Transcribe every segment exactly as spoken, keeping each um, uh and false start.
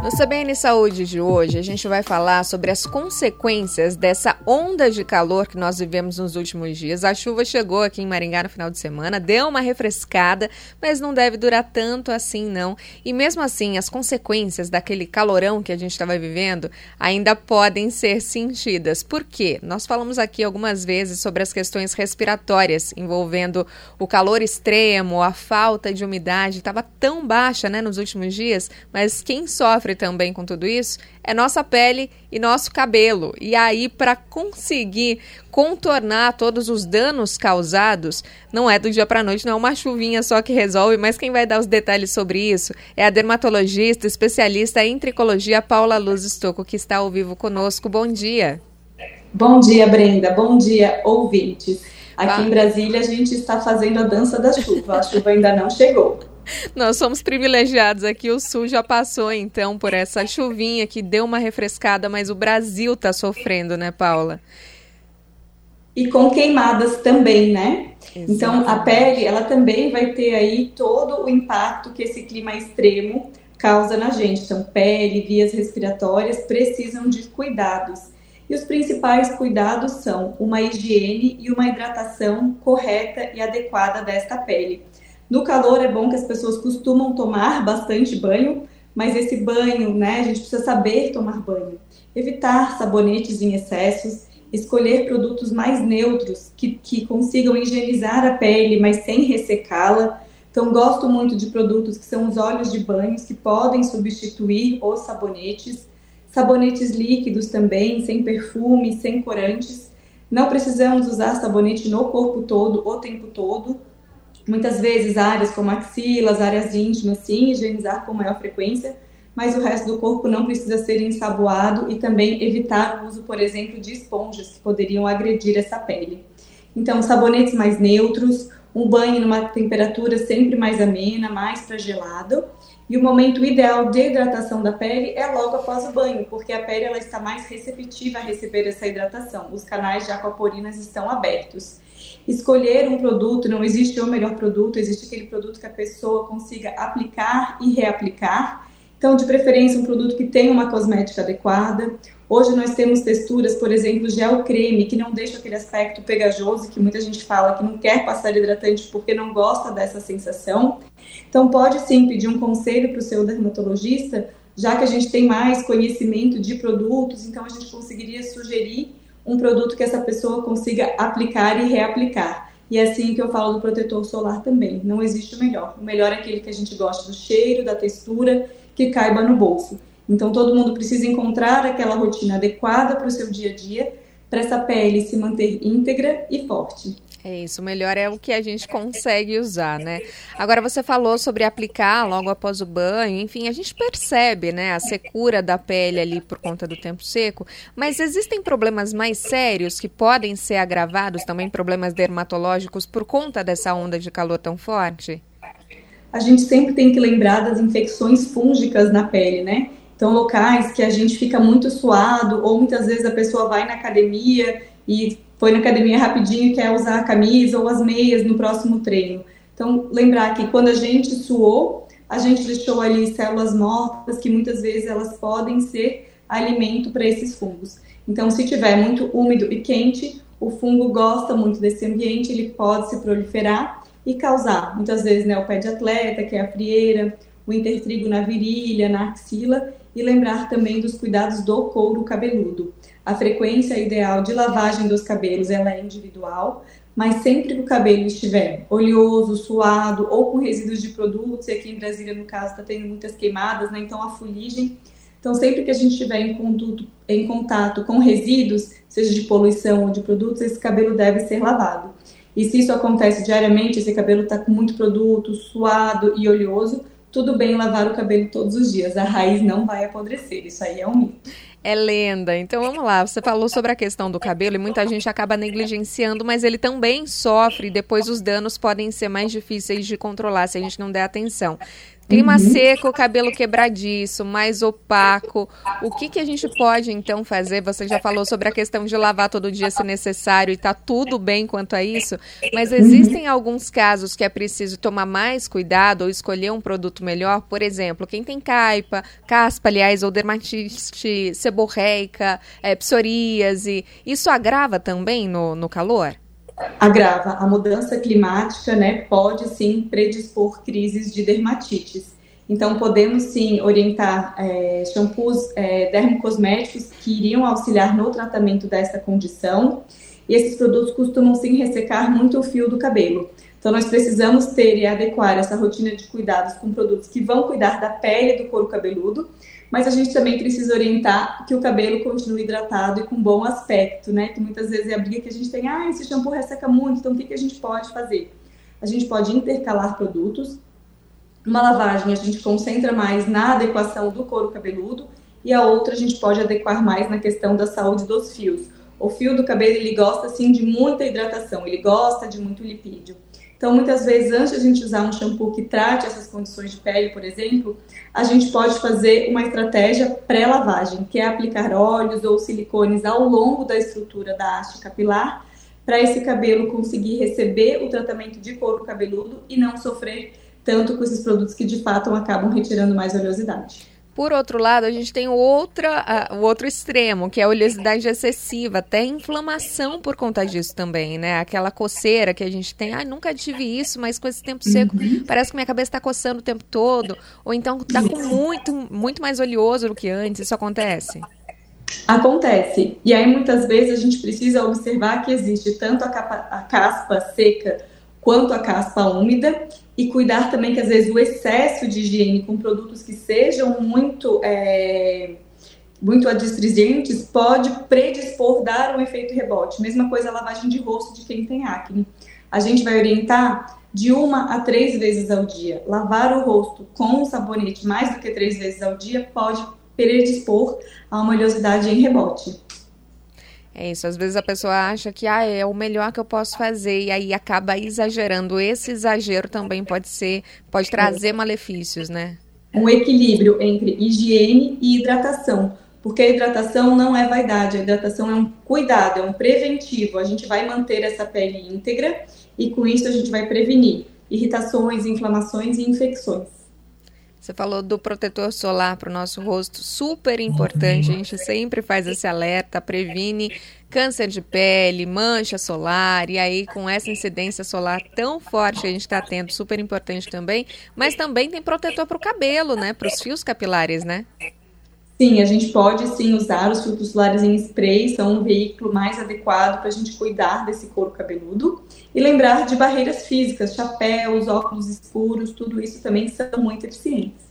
No C B N Saúde de hoje, a gente vai falar sobre as consequências dessa onda de calor que nós vivemos nos últimos dias. A chuva chegou aqui em Maringá no final de semana, deu uma refrescada, mas não deve durar tanto assim, não. E mesmo assim, as consequências daquele calorão que a gente estava vivendo ainda podem ser sentidas. Por quê? Nós falamos aqui algumas vezes sobre as questões respiratórias envolvendo o calor extremo, a falta de umidade. Estava tão baixa, né, nos últimos dias, mas quem sofre também com tudo isso é nossa pele e nosso cabelo. E aí, para conseguir contornar todos os danos causados, não é do dia para a noite, não é uma chuvinha só que resolve, mas quem vai dar os detalhes sobre isso é a dermatologista, especialista em tricologia, Paula Luz Stocco, que está ao vivo conosco. Bom dia. Bom dia, Brenda. Bom dia, ouvintes. Aqui ah. em Brasília, a gente está fazendo a dança da chuva. A chuva ainda não chegou. Nós somos privilegiados aqui, o Sul já passou então por essa chuvinha que deu uma refrescada, mas o Brasil está sofrendo, né, Paula? E com queimadas também, né? Exatamente. Então a pele, ela também vai ter aí todo o impacto que esse clima extremo causa na gente. Então pele, vias respiratórias precisam de cuidados. E os principais cuidados são uma higiene e uma hidratação correta e adequada desta pele. No calor é bom que as pessoas costumam tomar bastante banho, mas esse banho, né, a gente precisa saber tomar banho. Evitar sabonetes em excessos, escolher produtos mais neutros que, que consigam higienizar a pele, mas sem ressecá-la. Então, gosto muito de produtos que são os óleos de banhos, que podem substituir os sabonetes. Sabonetes líquidos também, sem perfume, sem corantes. Não precisamos usar sabonete no corpo todo, o tempo todo. Muitas vezes áreas como axilas, áreas íntimas, sim, higienizar com maior frequência, mas o resto do corpo não precisa ser ensaboado e também evitar o uso, por exemplo, de esponjas que poderiam agredir essa pele. Então, sabonetes mais neutros, um banho numa temperatura sempre mais amena, mais para gelado. E o momento ideal de hidratação da pele é logo após o banho, porque a pele ela está mais receptiva a receber essa hidratação. Os canais de aquaporinas estão abertos. Escolher um produto, não existe o melhor produto, existe aquele produto que a pessoa consiga aplicar e reaplicar. Então, de preferência, um produto que tenha uma cosmética adequada. Hoje nós temos texturas, por exemplo, gel creme, que não deixa aquele aspecto pegajoso, que muita gente fala que não quer passar hidratante porque não gosta dessa sensação. Então, pode sim pedir um conselho para o seu dermatologista, já que a gente tem mais conhecimento de produtos, então a gente conseguiria sugerir um produto que essa pessoa consiga aplicar e reaplicar. E é assim que eu falo do protetor solar também. Não existe o melhor. O melhor é aquele que a gente gosta do cheiro, da textura, que caiba no bolso. Então, todo mundo precisa encontrar aquela rotina adequada para o seu dia a dia, para essa pele se manter íntegra e forte. É isso, o melhor é o que a gente consegue usar, né? Agora, você falou sobre aplicar logo após o banho, enfim, a gente percebe, né, a secura da pele ali por conta do tempo seco, mas existem problemas mais sérios que podem ser agravados, também problemas dermatológicos, por conta dessa onda de calor tão forte? A gente sempre tem que lembrar das infecções fúngicas na pele, né? Então, locais que a gente fica muito suado, ou muitas vezes a pessoa vai na academia e foi na academia rapidinho e quer usar a camisa ou as meias no próximo treino. Então, lembrar que quando a gente suou, a gente deixou ali células mortas, que muitas vezes elas podem ser alimento para esses fungos. Então, se tiver muito úmido e quente, o fungo gosta muito desse ambiente, ele pode se proliferar e causar, muitas vezes, né, o pé de atleta, que é a frieira, o intertrigo na virilha, na axila, e lembrar também dos cuidados do couro cabeludo. A frequência ideal de lavagem dos cabelos ela é individual, mas sempre que o cabelo estiver oleoso, suado ou com resíduos de produtos, e aqui em Brasília, no caso, está tendo muitas queimadas, né? Então a fuligem. Então, sempre que a gente estiver em contato, em contato com resíduos, seja de poluição ou de produtos, esse cabelo deve ser lavado. E se isso acontece diariamente, esse cabelo está com muito produto, suado e oleoso, tudo bem lavar o cabelo todos os dias, a raiz não vai apodrecer, isso aí é um mito. É lenda. Então vamos lá, você falou sobre a questão do cabelo e muita gente acaba negligenciando, mas ele também sofre e depois os danos podem ser mais difíceis de controlar se a gente não der atenção. Clima Uhum. seco, cabelo quebradiço, mais opaco. O que que a gente pode, então, fazer? Você já falou sobre a questão de lavar todo dia se necessário e tá tudo bem quanto a isso, mas existem alguns casos que é preciso tomar mais cuidado ou escolher um produto melhor? Por exemplo, quem tem caipa, caspa, aliás, ou dermatite seborreica, é, psoríase, isso agrava também no, no calor? Agrava. A mudança climática, né, pode sim predispor crises de dermatites. Então, podemos sim orientar é, shampoos é, dermocosméticos que iriam auxiliar no tratamento dessa condição. E esses produtos costumam sim ressecar muito o fio do cabelo. Então, nós precisamos ter e adequar essa rotina de cuidados com produtos que vão cuidar da pele e do couro cabeludo, mas a gente também precisa orientar que o cabelo continue hidratado e com bom aspecto, né? Que muitas vezes é a briga que a gente tem, ah, esse shampoo resseca muito, então o que, que a gente pode fazer? A gente pode intercalar produtos. Uma lavagem a gente concentra mais na adequação do couro cabeludo e a outra a gente pode adequar mais na questão da saúde dos fios. O fio do cabelo, ele gosta, sim, de muita hidratação, ele gosta de muito lipídio. Então, muitas vezes, antes de a gente usar um shampoo que trate essas condições de pele, por exemplo, a gente pode fazer uma estratégia pré-lavagem, que é aplicar óleos ou silicones ao longo da estrutura da haste capilar, para esse cabelo conseguir receber o tratamento de couro cabeludo e não sofrer tanto com esses produtos que, de fato, acabam retirando mais oleosidade. Por outro lado, a gente tem outra, uh, o outro extremo, que é a oleosidade excessiva, até inflamação por conta disso também, né? Aquela coceira que a gente tem, ah, nunca tive isso, mas com esse tempo seco, uhum. parece que minha cabeça está coçando o tempo todo, ou então está com muito, muito mais oleoso do que antes, isso acontece? Acontece, e aí muitas vezes a gente precisa observar que existe tanto a, capa, a caspa seca quanto a caspa úmida, e cuidar também que às vezes o excesso de higiene com produtos que sejam muito, é, muito adstringentes pode predispor, dar um efeito rebote. Mesma coisa a lavagem de rosto de quem tem acne. A gente vai orientar de uma a três vezes ao dia. Lavar o rosto com um sabonete mais do que três vezes ao dia pode predispor a uma oleosidade em rebote. É isso, às vezes a pessoa acha que ah, é o melhor que eu posso fazer e aí acaba exagerando. Esse exagero também pode ser, pode trazer é. malefícios, né? Um equilíbrio entre higiene e hidratação, porque a hidratação não é vaidade, a hidratação é um cuidado, é um preventivo. A gente vai manter essa pele íntegra e com isso a gente vai prevenir irritações, inflamações e infecções. Você falou do protetor solar para o nosso rosto, super importante, a gente sempre faz esse alerta, previne câncer de pele, mancha solar, e aí com essa incidência solar tão forte que a gente está tendo, super importante também, mas também tem protetor para o cabelo, né, para os fios capilares, né? Sim, a gente pode sim usar os filtros solares em spray, são um veículo mais adequado para a gente cuidar desse couro cabeludo. E lembrar de barreiras físicas, chapéus, óculos escuros, tudo isso também são muito eficientes.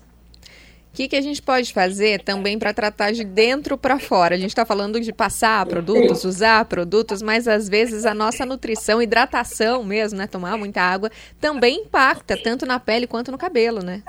O que, que a gente pode fazer também para tratar de dentro para fora? A gente está falando de passar produtos, usar produtos, mas às vezes a nossa nutrição, hidratação mesmo, né, tomar muita água, também impacta tanto na pele quanto no cabelo, né?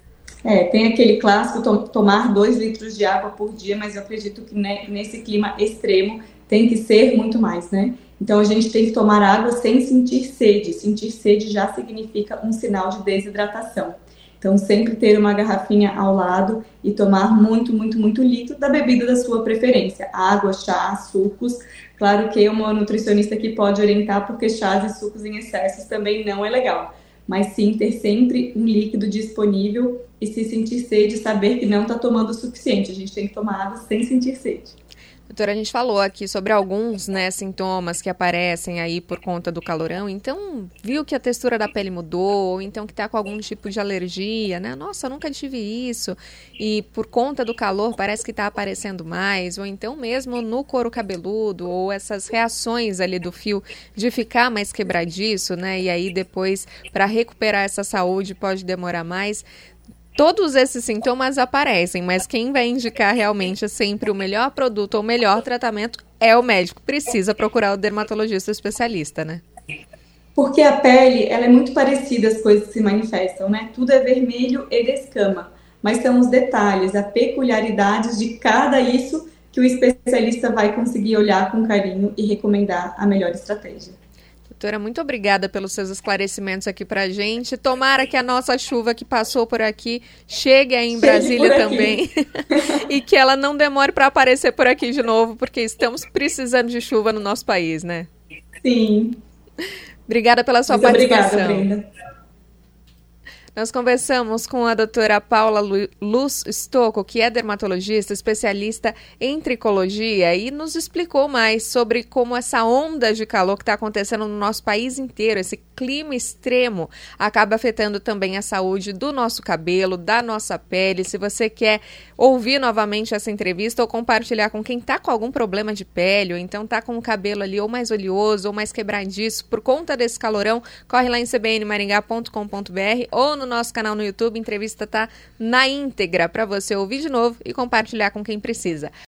É, tem aquele clássico to- tomar dois litros de água por dia, mas eu acredito que né, nesse clima extremo tem que ser muito mais, né? Então a gente tem que tomar água sem sentir sede. Sentir sede já significa um sinal de desidratação. Então sempre ter uma garrafinha ao lado e tomar muito, muito, muito líquido da bebida da sua preferência. Água, chá, sucos. Claro que uma nutricionista aqui pode orientar, porque chás e sucos em excesso também não é legal. Mas sim ter sempre um líquido disponível e se sentir sede, saber que não está tomando o suficiente. A gente tem que tomar água sem sentir sede. Doutora, a gente falou aqui sobre alguns, né, sintomas que aparecem aí por conta do calorão, então viu que a textura da pele mudou, ou então que está com algum tipo de alergia, né? Nossa, eu nunca tive isso, e por conta do calor parece que está aparecendo mais, ou então mesmo no couro cabeludo, ou essas reações ali do fio de ficar mais quebradiço, né? E aí depois, para recuperar essa saúde, pode demorar mais. Todos esses sintomas aparecem, mas quem vai indicar realmente sempre o melhor produto ou o melhor tratamento é o médico. Precisa procurar o dermatologista especialista, né? Porque a pele, ela é muito parecida às coisas que se manifestam, né? Tudo é vermelho e descama, mas são os detalhes, as peculiaridades de cada isso que o especialista vai conseguir olhar com carinho e recomendar a melhor estratégia. doutora, muito obrigada pelos seus esclarecimentos aqui pra gente. Tomara que a nossa chuva que passou por aqui chegue aí em chegue Brasília também e que ela não demore para aparecer por aqui de novo, porque estamos precisando de chuva no nosso país, né? Sim. Obrigada pela sua muito participação. Obrigada, Brenda. Nós conversamos com a doutora Paula Luz Stocco, que é dermatologista, especialista em tricologia, e nos explicou mais sobre como essa onda de calor que está acontecendo no nosso país inteiro, esse clima extremo, acaba afetando também a saúde do nosso cabelo, da nossa pele. Se você quer ouvir novamente essa entrevista ou compartilhar com quem está com algum problema de pele, ou então está com o cabelo ali ou mais oleoso ou mais quebradiço por conta desse calorão, corre lá em c b n maringá ponto com ponto b r ou no no nosso canal no YouTube. A entrevista tá na íntegra para você ouvir de novo e compartilhar com quem precisa.